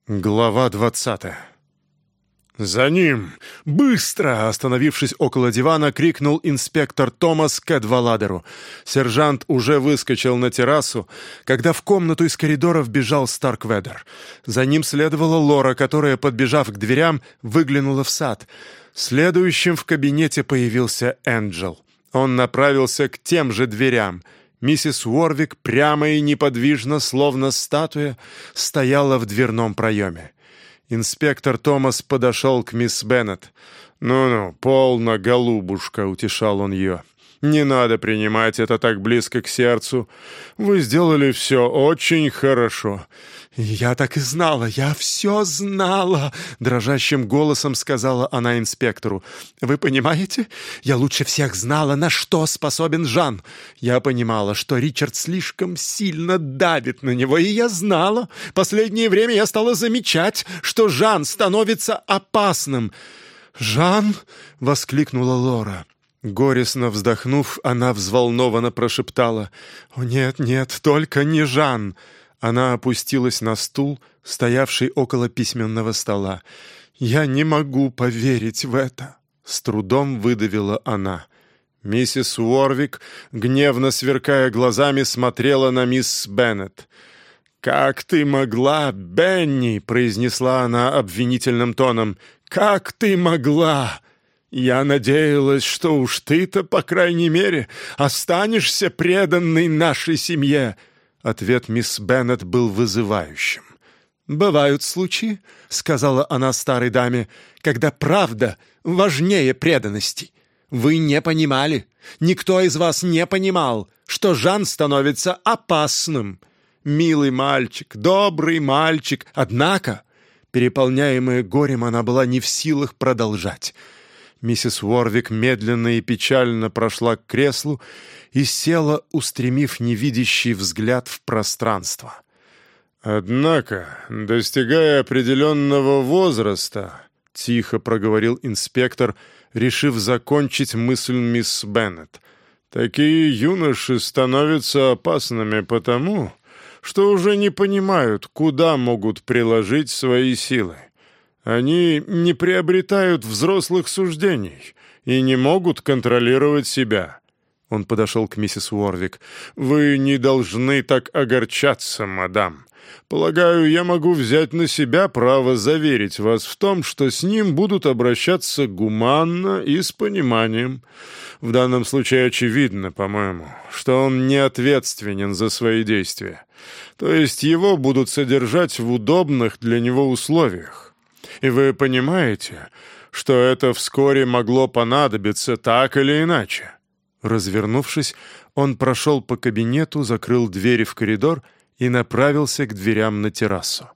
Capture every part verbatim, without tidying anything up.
Глава двадцатая. «За ним! Быстро!» — остановившись около дивана, крикнул инспектор Томас Кэдваладеру. Сержант уже выскочил на террасу, когда в комнату из коридора вбежал Старкведер. За ним следовала Лора, которая, подбежав к дверям, выглянула в сад. Следующим в кабинете появился Энджел. Он направился к тем же дверям. Миссис Уорвик прямо и неподвижно, словно статуя, стояла в дверном проеме. Инспектор Томас подошел к мисс Беннет. «Ну-ну, полно, голубушка», — утешал он ее. «Не надо принимать это так близко к сердцу. Вы сделали все очень хорошо». «Я так и знала, я все знала», — дрожащим голосом сказала она инспектору. «Вы понимаете, я лучше всех знала, на что способен Жан. Я понимала, что Ричард слишком сильно давит на него, и я знала. Последнее время я стала замечать, что Жан становится опасным». «Жан?» — воскликнула Лора. Горестно вздохнув, она взволнованно прошептала: «О, нет, нет, только не Жан!» Она опустилась на стул, стоявший около письменного стола. «Я не могу поверить в это!» — с трудом выдавила она. Миссис Уорвик, гневно сверкая глазами, смотрела на мисс Беннет. «Как ты могла, Бенни?» — произнесла она обвинительным тоном. «Как ты могла? Я надеялась, что уж ты-то, по крайней мере, останешься преданной нашей семье». Ответ мисс Беннет был вызывающим. «Бывают случаи, — сказала она старой даме, — когда правда важнее преданности. Вы не понимали, никто из вас не понимал, что Жан становится опасным. Милый мальчик, добрый мальчик, однако, переполняемая горем, она была не в силах продолжать». Миссис Уорвик медленно и печально прошла к креслу и села, устремив невидящий взгляд в пространство. «Однако, достигая определенного возраста, — тихо проговорил инспектор, решив закончить мысль мисс Беннет, — такие юноши становятся опасными потому, что уже не понимают, куда могут приложить свои силы. Они не приобретают взрослых суждений и не могут контролировать себя». Он подошел к миссис Уорвик. «Вы не должны так огорчаться, мадам. Полагаю, я могу взять на себя право заверить вас в том, что с ним будут обращаться гуманно и с пониманием. В данном случае очевидно, по-моему, что он не ответственен за свои действия. То есть его будут содержать в удобных для него условиях. И вы понимаете, что это вскоре могло понадобиться так или иначе». Развернувшись, он прошел по кабинету, закрыл двери в коридор и направился к дверям на террасу.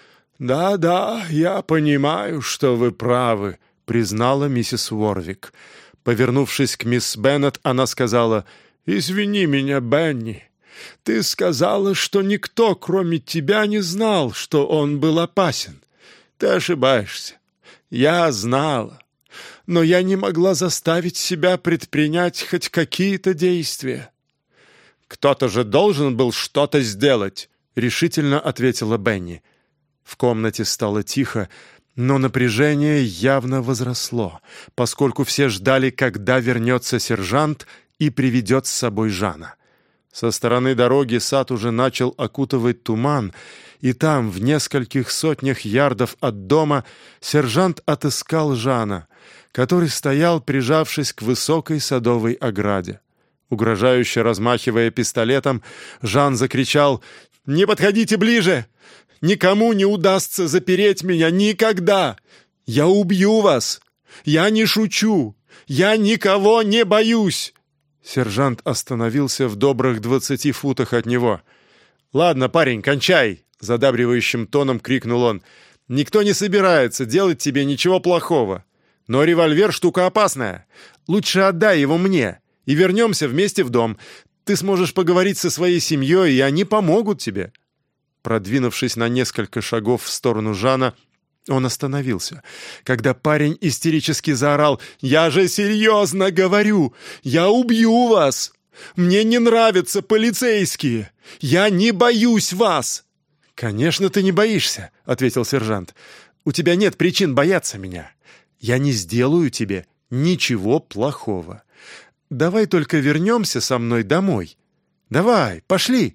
«Да-да, я понимаю, что вы правы», — признала миссис Уорвик. Повернувшись к мисс Беннет, она сказала: «Извини меня, Бенни. Ты сказала, что никто, кроме тебя, не знал, что он был опасен. Ты ошибаешься. Я знала. Но я не могла заставить себя предпринять хоть какие-то действия». «Кто-то же должен был что-то сделать», — решительно ответила Бенни. В комнате стало тихо, но напряжение явно возросло, поскольку все ждали, когда вернется сержант и приведет с собой Жана. Со стороны дороги сад уже начал окутывать туман, и там, в нескольких сотнях ярдов от дома, сержант отыскал Жана, который стоял, прижавшись к высокой садовой ограде. Угрожающе размахивая пистолетом, Жан закричал: «Не подходите ближе! Никому не удастся запереть меня никогда! Я убью вас! Я не шучу! Я никого не боюсь!» Сержант остановился в добрых двадцати футах от него. «Ладно, парень, кончай!» — задабривающим тоном крикнул он. «Никто не собирается делать тебе ничего плохого. Но револьвер — штука опасная. Лучше отдай его мне, и вернемся вместе в дом. Ты сможешь поговорить со своей семьей, и они помогут тебе». Продвинувшись на несколько шагов в сторону Жана, он остановился, когда парень истерически заорал: «Я же серьезно говорю! Я убью вас! Мне не нравятся полицейские! Я не боюсь вас!» «Конечно, ты не боишься», — ответил сержант. «У тебя нет причин бояться меня. Я не сделаю тебе ничего плохого. Давай только вернемся со мной домой. Давай, пошли!»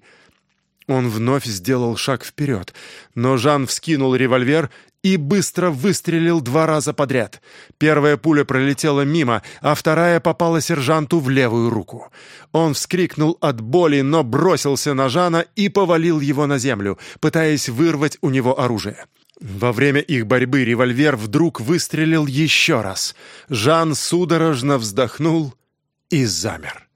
Он вновь сделал шаг вперед, но Жан вскинул револьвер и быстро выстрелил два раза подряд. Первая пуля пролетела мимо, а вторая попала сержанту в левую руку. Он вскрикнул от боли, но бросился на Жана и повалил его на землю, пытаясь вырвать у него оружие. Во время их борьбы револьвер вдруг выстрелил еще раз. Жан судорожно вздохнул и замер.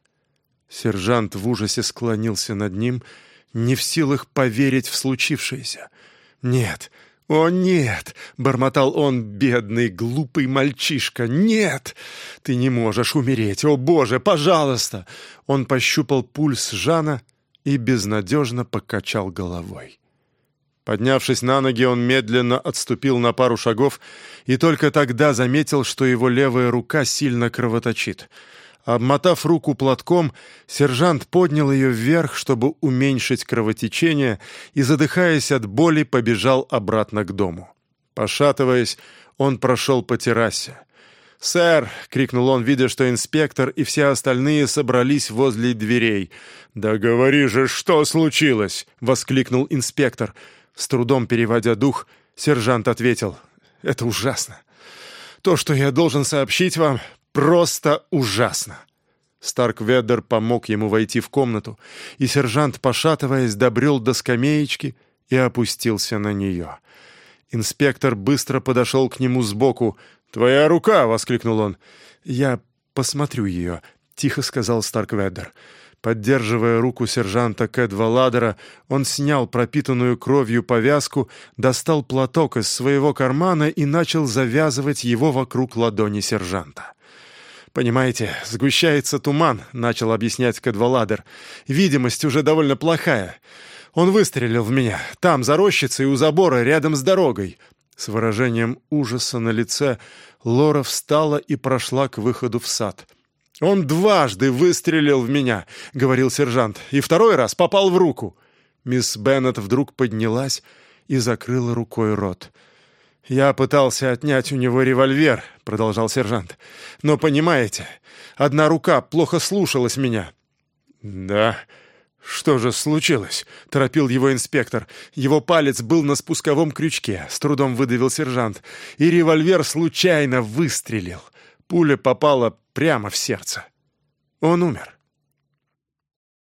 Сержант в ужасе склонился над ним, не в силах поверить в случившееся. «Нет, о нет!» — бормотал он, бедный, глупый мальчишка. «Нет! Ты не можешь умереть! О, Боже, пожалуйста!» Он пощупал пульс Жана и безнадежно покачал головой. Поднявшись на ноги, он медленно отступил на пару шагов и только тогда заметил, что его левая рука сильно кровоточит. Обмотав руку платком, сержант поднял ее вверх, чтобы уменьшить кровотечение, и, задыхаясь от боли, побежал обратно к дому. Пошатываясь, он прошел по террасе. «Сэр!» — крикнул он, видя, что инспектор и все остальные собрались возле дверей. «Да говори же, что случилось!» — воскликнул инспектор. С трудом переводя дух, сержант ответил: «Это ужасно. То, что я должен сообщить вам, просто ужасно!» Старкведер помог ему войти в комнату, и сержант, пошатываясь, добрел до скамеечки и опустился на нее. Инспектор быстро подошел к нему сбоку. «Твоя рука!» — воскликнул он. «Я посмотрю ее», — тихо сказал Старкведер. Поддерживая руку сержанта Кэдваладера, он снял пропитанную кровью повязку, достал платок из своего кармана и начал завязывать его вокруг ладони сержанта. «Понимаете, сгущается туман», — начал объяснять Кэдваладер. «Видимость уже довольно плохая. Он выстрелил в меня, там, за рощицей у забора, рядом с дорогой». С выражением ужаса на лице Лора встала и прошла к выходу в сад. «Он дважды выстрелил в меня», — говорил сержант, — «и второй раз попал в руку». Мисс Беннет вдруг поднялась и закрыла рукой рот. «Я пытался отнять у него револьвер», — продолжал сержант. «Но, понимаете, одна рука плохо слушалась меня». «Да? Что же случилось?» — торопил его инспектор. «Его палец был на спусковом крючке», — с трудом выдавил сержант. «И револьвер случайно выстрелил. Пуля попала прямо в сердце. Он умер».